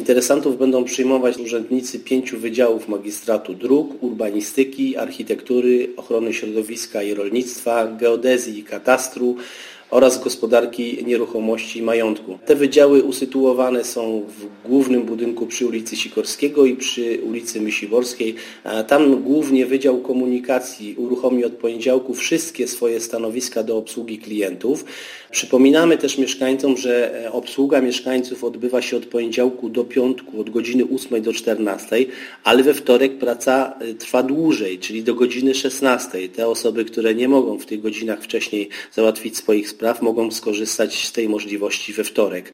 Interesantów będą przyjmować urzędnicy 5 wydziałów magistratu dróg, urbanistyki, architektury, ochrony środowiska i rolnictwa, geodezji i katastru oraz gospodarki nieruchomości i majątku. Te wydziały usytuowane są w głównym budynku przy ulicy Sikorskiego i przy ulicy Myśliborskiej. Tam głównie Wydział Komunikacji uruchomi od poniedziałku wszystkie swoje stanowiska do obsługi klientów. Przypominamy też mieszkańcom, że obsługa mieszkańców odbywa się od poniedziałku do piątku, od godziny 8 do 14, ale we wtorek praca trwa dłużej, czyli do godziny 16. Te osoby, które nie mogą w tych godzinach wcześniej załatwić swoich spraw, mogą skorzystać z tej możliwości we wtorek.